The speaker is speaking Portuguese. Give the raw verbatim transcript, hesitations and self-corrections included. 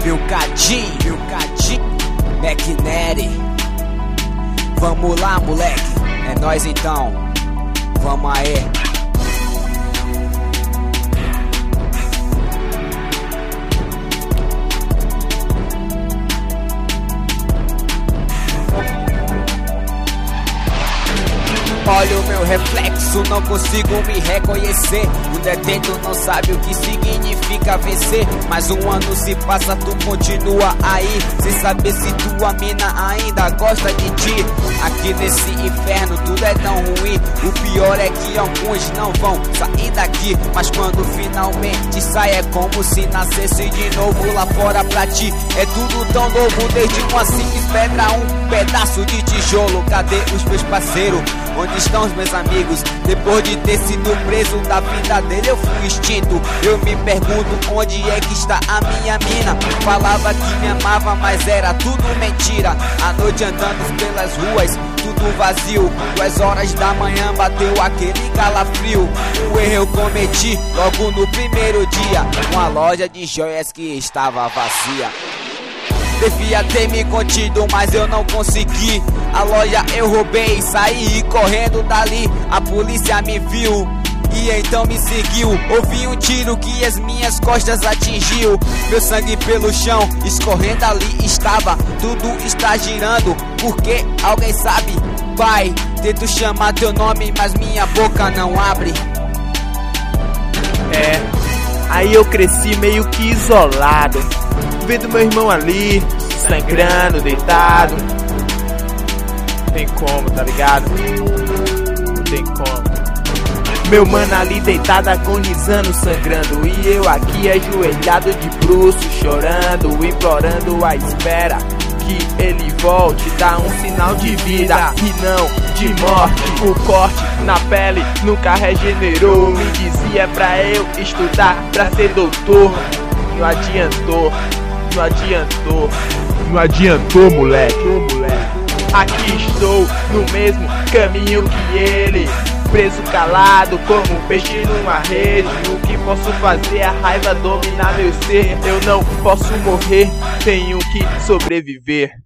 Meu cadinho, meu cadinho, McNary. Vamos lá, moleque, é nóis então. Vamos aí. Olha o meu reflexo, não consigo me reconhecer. O detento não sabe o que significa vencer. Mas um ano se passa, tu continua aí, sem saber se tua mina ainda gosta de ti. Aqui nesse inferno tudo é tão ruim. O pior é que alguns não vão sair daqui, mas quando finalmente sai é como se nascesse de novo lá fora pra ti. É tudo tão novo, desde uma simples pedra, um pedaço de tijolo. Cadê os meus parceiros? Onde estão os meus amigos? Depois de ter sido preso da vida dele eu fui extinto. Eu me pergunto onde é que está a minha mina. Falava que me amava, mas era tudo mentira. À noite andando pelas ruas, tudo vazio. Duas horas da manhã bateu aquele calafrio. O erro eu cometi logo no primeiro dia. Uma loja de joias que estava vazia. Devia ter me contido, mas eu não consegui. A loja eu roubei, saí correndo dali. A polícia me viu e então me seguiu. Ouvi um tiro que as minhas costas atingiu. Meu sangue pelo chão, escorrendo ali estava. Tudo está girando, porque alguém sabe. Pai, tento chamar teu nome, mas minha boca não abre. É, aí eu cresci meio que isolado, vendo meu irmão ali, sangrando, deitado. Não tem como, tá ligado? Não tem como. Meu mano ali deitado, agonizando, sangrando. E eu aqui ajoelhado de bruços, chorando, implorando a espera que ele volte, dá um sinal de vida e não de morte. O corte na pele nunca regenerou. Me dizia pra eu estudar, pra ser doutor. Não adiantou, não adiantou, não adiantou, moleque, moleque. Aqui estou no mesmo caminho que ele, preso calado como um peixe numa rede. O que posso fazer? A raiva dominar meu ser. Eu não posso morrer, tenho que sobreviver.